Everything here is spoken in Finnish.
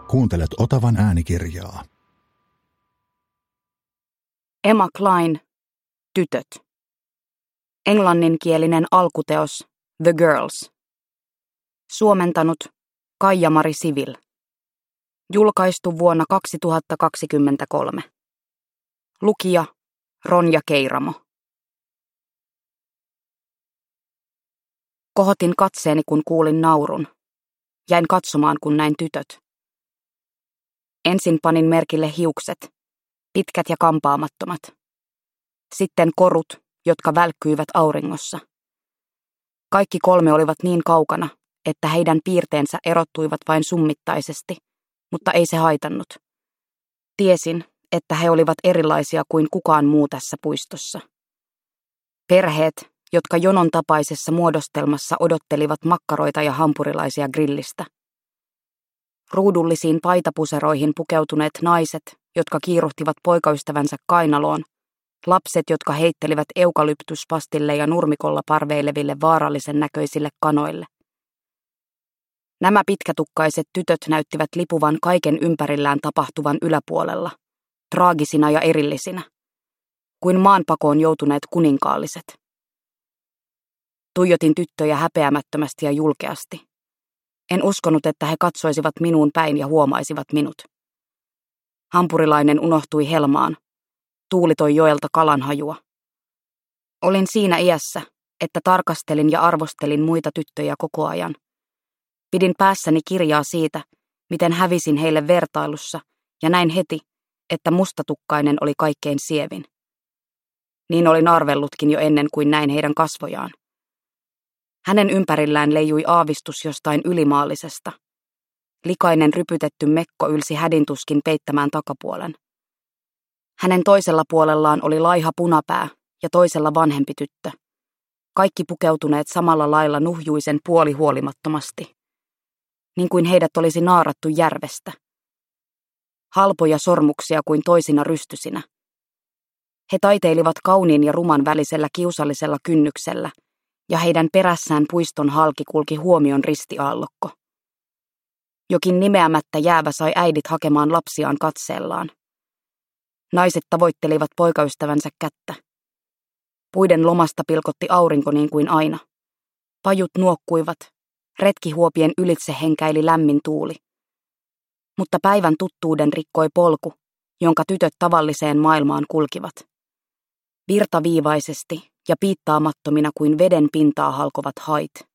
Kuuntelet Otavan äänikirjaa. Emma Cline, Tytöt. Englanninkielinen alkuteos The Girls. Suomentanut Kaija-Mari Sivil. Julkaistu vuonna 2023. Lukija Ronja Keiramo. Kohotin katseeni, kun kuulin naurun. Jäin katsomaan, kun näin tytöt. Ensin panin merkille hiukset, pitkät ja kampaamattomat. Sitten korut, jotka välkkyivät auringossa. Kaikki kolme olivat niin kaukana, että heidän piirteensä erottuivat vain summittaisesti, mutta ei se haitannut. Tiesin, että he olivat erilaisia kuin kukaan muu tässä puistossa. Perheet, jotka jonon tapaisessa muodostelmassa odottelivat makkaroita ja hampurilaisia grillistä. Ruudullisiin paitapuseroihin pukeutuneet naiset, jotka kiiruhtivat poikaystävänsä kainaloon, lapset, jotka heittelivät eukalyptuspastille ja nurmikolla parveileville vaarallisen näköisille kanoille. Nämä pitkätukkaiset tytöt näyttivät lipuvan kaiken ympärillään tapahtuvan yläpuolella, traagisina ja erillisinä, kuin maanpakoon joutuneet kuninkaalliset. Tuijotin tyttöjä häpeämättömästi ja julkeasti. En uskonut, että he katsoisivat minuun päin ja huomaisivat minut. Hampurilainen unohtui helmaan. Tuuli toi joelta kalanhajua. Olin siinä iässä, että tarkastelin ja arvostelin muita tyttöjä koko ajan. Pidin päässäni kirjaa siitä, miten hävisin heille vertailussa, ja näin heti, että mustatukkainen oli kaikkein sievin. Niin olin arvellutkin jo ennen kuin näin heidän kasvojaan. Hänen ympärillään leijui aavistus jostain ylimaallisesta. Likainen rypytetty mekko ylsi hädintuskin peittämään takapuolen. Hänen toisella puolellaan oli laiha punapää ja toisella vanhempi tyttö. Kaikki pukeutuneet samalla lailla nuhjuisen puolihuolimattomasti. Niin kuin heidät olisi naarattu järvestä. Halpoja sormuksia kuin toisina rystysinä. He taiteilivat kauniin ja ruman välisellä kiusallisella kynnyksellä, ja heidän perässään puiston halki kulki huomion ristiaallokko. Jokin nimeämättä jäävä sai äidit hakemaan lapsiaan katseellaan. Naiset tavoittelivat poikaystävänsä kättä. Puiden lomasta pilkotti aurinko niin kuin aina. Pajut nuokkuivat, retkihuopien ylitse henkäili lämmin tuuli. Mutta päivän tuttuuden rikkoi polku, jonka tytöt tavalliseen maailmaan kulkivat. Virtaviivaisesti ja piittaamattomina kuin veden pintaa halkovat hait.